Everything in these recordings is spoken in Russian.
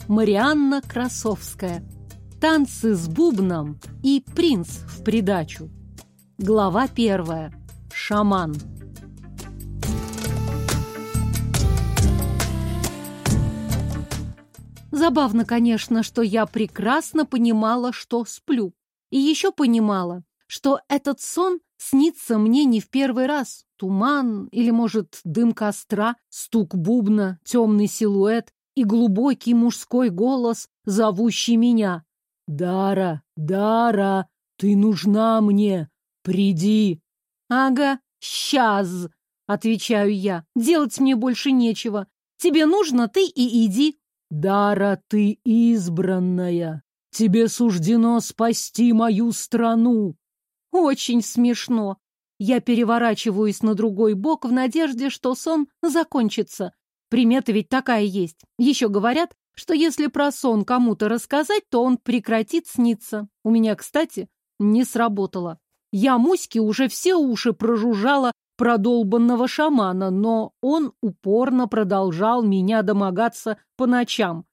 Марианна Красовская. Танцы с бубном и принц в придачу. Глава 1. Шаман. Забавно, конечно, что я прекрасно понимала, что сплю. И еще понимала, что этот сон снится мне не в первый раз. Туман или, может, дым костра, стук бубна, темный силуэт и глубокий мужской голос, зовущий меня. «Дара, Дара, ты нужна мне, приди!» «Ага, сейчас!» — отвечаю я. «Делать мне больше нечего. Тебе нужно, ты и иди». «Дара, ты избранная! Тебе суждено спасти мою страну!» Очень смешно. Я переворачиваюсь на другой бок в надежде, что сон закончится. Примета ведь такая есть. Еще говорят, что если про сон кому-то рассказать, то он прекратит сниться. У меня, кстати, не сработало. Я Муське уже все уши прожужжала про долбанного шамана, но он упорно продолжал меня домогаться по ночам.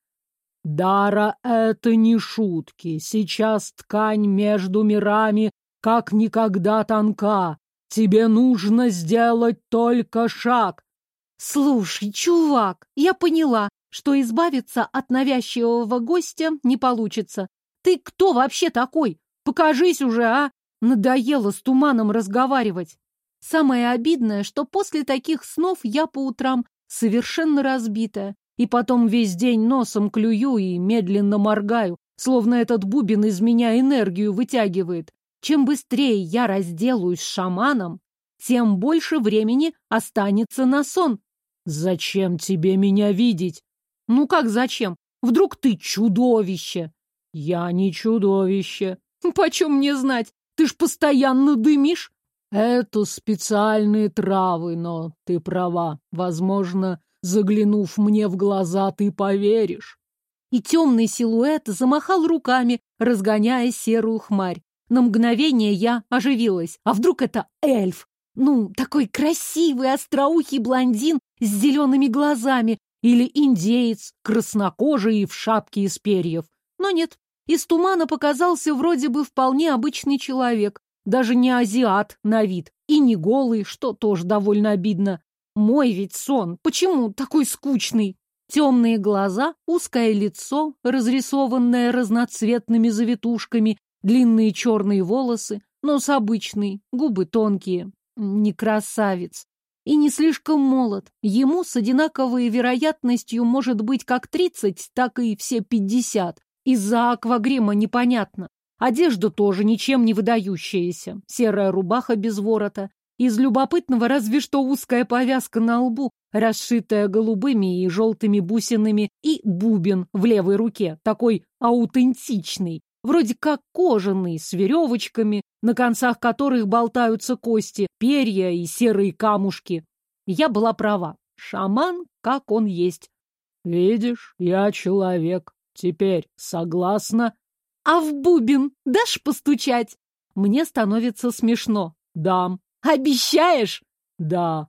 «Дара, это не шутки. Сейчас ткань между мирами как никогда тонка. Тебе нужно сделать только шаг». «Слушай, чувак, я поняла, что избавиться от навязчивого гостя не получится. Ты кто вообще такой? Покажись уже, а? Надоело с туманом разговаривать». Самое обидное, что после таких снов я по утрам совершенно разбитая, и потом весь день носом клюю и медленно моргаю, словно этот бубен из меня энергию вытягивает. Чем быстрее я разделаюсь с шаманом, тем больше времени останется на сон. «Зачем тебе меня видеть?» «Ну как зачем? Вдруг ты чудовище?» «Я не чудовище». «Почем мне знать? Ты ж постоянно дымишь». «Это специальные травы, но ты права. Возможно, заглянув мне в глаза, ты поверишь». И темный силуэт замахал руками, разгоняя серую хмарь. На мгновение я оживилась. А вдруг это эльф? Ну, такой красивый, остроухий блондин с зелеными глазами. Или индеец, краснокожий и в шапке из перьев. Но нет, из тумана показался вроде бы вполне обычный человек. Даже не азиат на вид. И не голый, что тоже довольно обидно. Мой ведь сон. Почему такой скучный? Темные глаза, узкое лицо, разрисованное разноцветными завитушками, длинные черные волосы, нос обычный, губы тонкие. Не красавец. И не слишком молод. Ему с одинаковой вероятностью может быть как 30, так и все 50. Из-за аквагрима непонятно. Одежда тоже ничем не выдающаяся. Серая рубаха без ворота. Из любопытного разве что узкая повязка на лбу, расшитая голубыми и желтыми бусинами, и бубен в левой руке, такой аутентичный. Вроде как кожаный, с веревочками, на концах которых болтаются кости, перья и серые камушки. Я была права. Шаман, как он есть. «Видишь, я человек. Теперь согласна?» «А в бубен дашь постучать?» Мне становится смешно. «Дам». «Обещаешь?» «Да».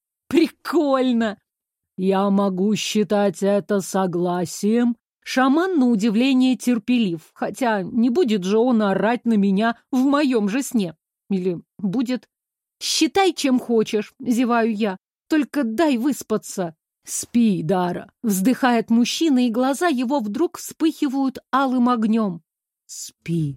«Прикольно!» «Я могу считать это согласием». Шаман, на удивление, терпелив, хотя не будет же он орать на меня в моем же сне. Или будет? «Считай, чем хочешь», — зеваю я. «Только дай выспаться». «Спи, Дара», — вздыхает мужчина, и глаза его вдруг вспыхивают алым огнем. «Спи».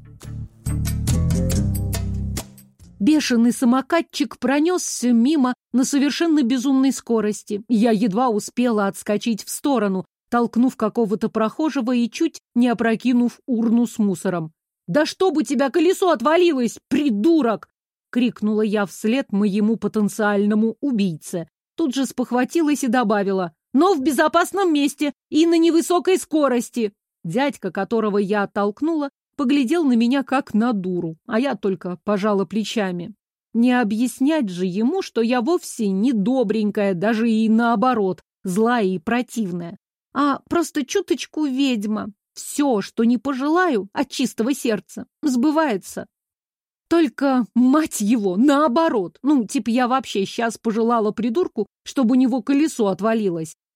Бешеный самокатчик пронесся мимо на совершенно безумной скорости. Я едва успела отскочить в сторону, толкнув какого-то прохожего и чуть не опрокинув урну с мусором. «Да чтоб у тебя колесо отвалилось, придурок!» — крикнула я вслед моему потенциальному убийце. Тут же спохватилась и добавила: «Но в безопасном месте и на невысокой скорости!» Дядька, которого я оттолкнула, поглядел на меня как на дуру, а я только пожала плечами. Не объяснять же ему, что я вовсе не добренькая, даже и наоборот, злая и противная, а просто чуточку ведьма. Все, что не пожелаю от чистого сердца, сбывается. Только, мать его, наоборот. Ну, типа я вообще сейчас пожелала придурку, чтобы у него колесо отвалилось.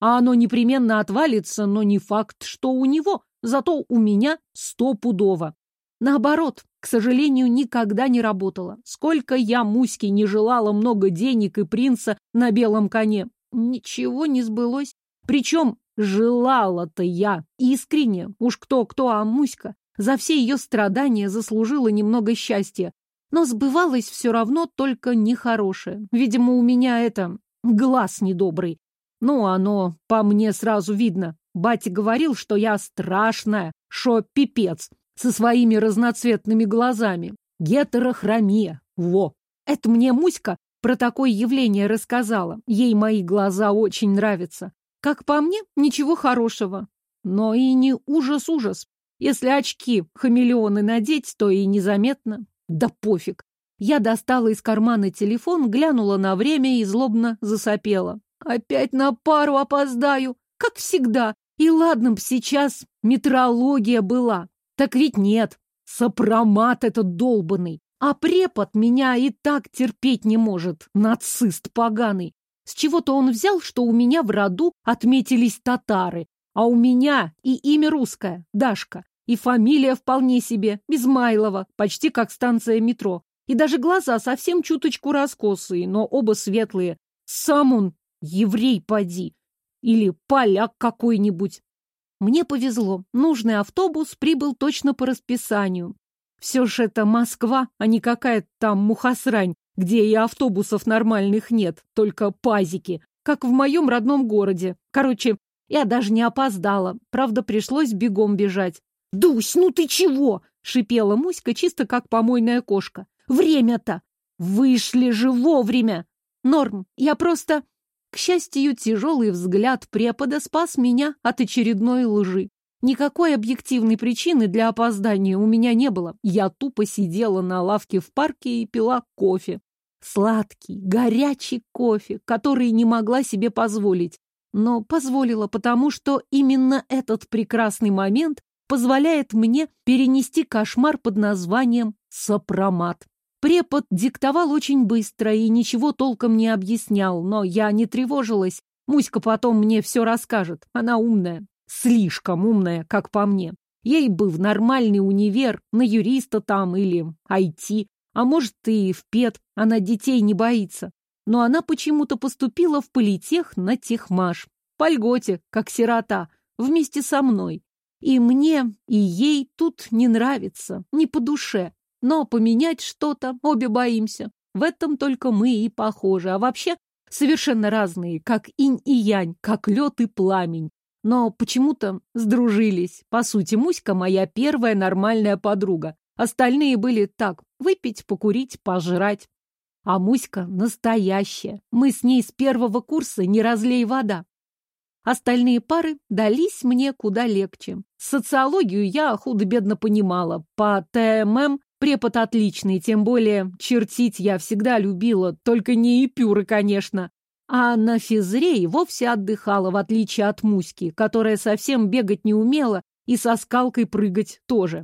а оно непременно отвалится, но не факт, что у него, зато у меня стопудово. Наоборот, к сожалению, никогда не работала. Сколько я Муське не желала много денег и принца на белом коне, ничего не сбылось. Причем желала-то я искренне, уж кто-кто, а Муська за все ее страдания заслужила немного счастья. Но сбывалось все равно только нехорошее. Видимо, у меня это глаз недобрый. Ну, оно по мне сразу видно. Батя говорил, что я страшная, шо пипец, со своими разноцветными глазами. Гетерохромия. Во! Это мне Муська про такое явление рассказала. Ей мои глаза очень нравятся. Как по мне, ничего хорошего. Но и не ужас-ужас. Если очки-хамелеоны надеть, то и незаметно. Да пофиг. Я достала из кармана телефон, глянула на время и злобно засопела. Опять на пару опоздаю, как всегда. И ладно б сейчас метрология была. Так ведь нет. Сопромат этот долбанный. А препод меня и так терпеть не может. Нацист поганый. С чего-то он взял, что у меня в роду отметились татары. А у меня и имя русское, Дашка. И фамилия вполне себе, Измайлова, почти как станция метро. И даже глаза совсем чуточку раскосые, но оба светлые. Сам он еврей поди. Или поляк какой-нибудь. Мне повезло. Нужный автобус прибыл точно по расписанию. Все ж это Москва, а не какая-то там Мухосрань, где и автобусов нормальных нет, только пазики, как в моем родном городе. Короче, я даже не опоздала. Правда, пришлось бегом бежать. «Дусь, ну ты чего?» — шипела Муська, чисто как помойная кошка. «Время-то! Вышли же вовремя!» «Норм, я просто...» К счастью, тяжелый взгляд препода спас меня от очередной лжи. Никакой объективной причины для опоздания у меня не было. Я тупо сидела на лавке в парке и пила кофе. Сладкий, горячий кофе, который не могла себе позволить. Но позволила, потому что именно этот прекрасный момент позволяет мне перенести кошмар под названием сопромат. Препод диктовал очень быстро и ничего толком не объяснял, но я не тревожилась. Муська потом мне все расскажет. Она умная, слишком умная, как по мне. Ей бы в нормальный универ, на юриста там или IT, а может и в пед, она детей не боится. Но она почему-то поступила в политех на техмаш. По льготе, как сирота, вместе со мной. И мне, и ей тут не нравится, не по душе. Но поменять что-то обе боимся. В этом только мы и похожи. А вообще совершенно разные, как инь и янь, как лед и пламень. Но почему-то сдружились. По сути, Муська моя первая нормальная подруга. Остальные были так, выпить, покурить, пожрать. А Муська настоящая. Мы с ней с первого курса не разлей вода. Остальные пары дались мне куда легче. Социологию я худо-бедно понимала. По ТММ препод отличный, тем более чертить я всегда любила, только не эпюры, конечно. А на физре и вовсе отдыхала, в отличие от Муськи, которая совсем бегать не умела и со скалкой прыгать тоже.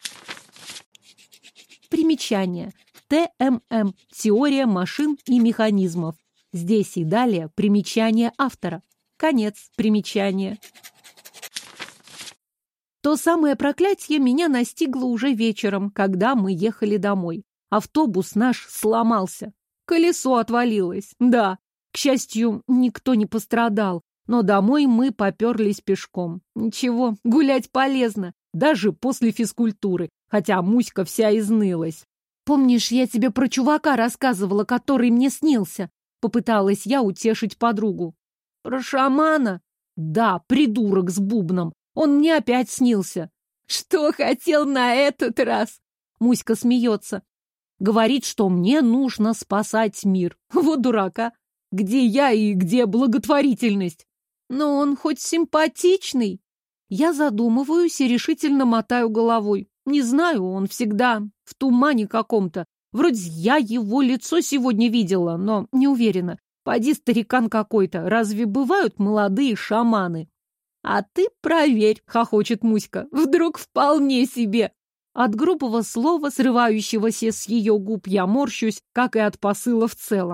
Примечание. ТММ. Теория машин и механизмов. Здесь и далее примечание автора. Конец примечания. То самое проклятие меня настигло уже вечером, когда мы ехали домой. Автобус наш сломался. Колесо отвалилось. Да, к счастью, никто не пострадал. Но домой мы поперлись пешком. Ничего, гулять полезно. Даже после физкультуры. Хотя Муська вся изнылась. «Помнишь, я тебе про чувака рассказывала, который мне снился?» Попыталась я утешить подругу. «Про шамана?» «Да, придурок с бубном. Он мне опять снился». «Что хотел на этот раз?» Муська смеется. «Говорит, что мне нужно спасать мир. Вот дурака. Где я и где благотворительность?» «Но он хоть симпатичный». Я задумываюсь и решительно мотаю головой. Не знаю, он всегда в тумане каком-то. Вроде я его лицо сегодня видела, но не уверена. Поди старикан какой-то. Разве бывают молодые шаманы? «А ты проверь», — хохочет Муська. «Вдруг вполне себе». От грубого слова, срывающегося с ее губ, я морщусь, как и от посыла в целом.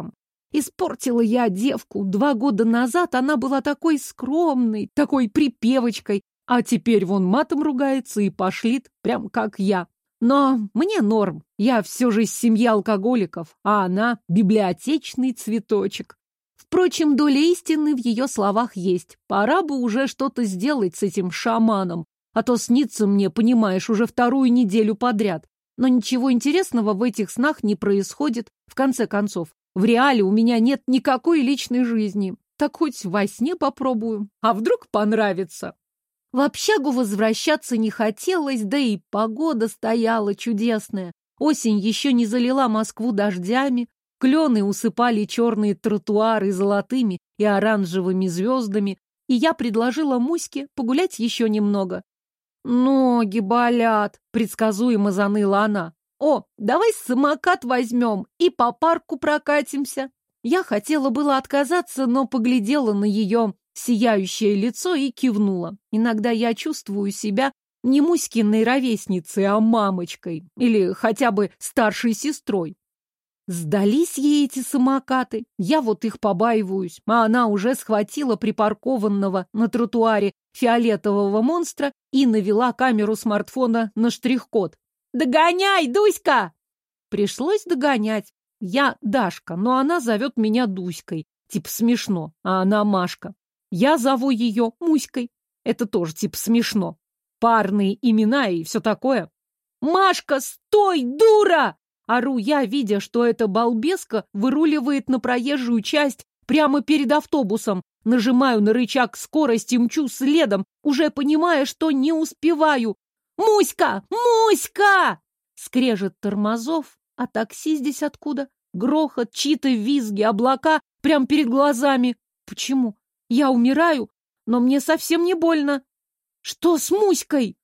Испортила я девку. 2 года назад она была такой скромной, такой припевочкой, а теперь вон матом ругается и пошлит, прям как я. Но мне норм. Я все же из семьи алкоголиков, а она библиотечный цветочек. Впрочем, доля истины в ее словах есть. Пора бы уже что-то сделать с этим шаманом, а то снится мне, понимаешь, уже 2-ю неделю подряд. Но ничего интересного в этих снах не происходит. В конце концов, в реале у меня нет никакой личной жизни. Так хоть во сне попробую. А вдруг понравится? В общагу возвращаться не хотелось, да и погода стояла чудесная. Осень еще не залила Москву дождями, клены усыпали черные тротуары золотыми и оранжевыми звездами, и я предложила Муське погулять еще немного. «Ноги болят», — предсказуемо заныла она. «О, давай самокат возьмем и по парку прокатимся». Я хотела было отказаться, но поглядела на ее сияющее лицо и кивнула. Иногда я чувствую себя не Муськиной ровесницей, а мамочкой или хотя бы старшей сестрой. Сдались ей эти самокаты, я вот их побаиваюсь, а она уже схватила припаркованного на тротуаре фиолетового монстра и навела камеру смартфона на штрих-код. «Догоняй, Дуська!» Пришлось догонять. Я Дашка, но она зовет меня Дуськой. Типа смешно, а она Машка. Я зову ее Муськой. Это тоже типа смешно. Парные имена и все такое. «Машка, стой, дура!» Ору я, видя, что эта балбеска выруливает на проезжую часть прямо перед автобусом. Нажимаю на рычаг скорости, мчу следом, уже понимая, что не успеваю. «Муська! Муська!» Скрежет тормозов, а такси здесь откуда? Грохот, чьи-то визги, облака прямо перед глазами. Почему? Я умираю, но мне совсем не больно. Что с Муськой?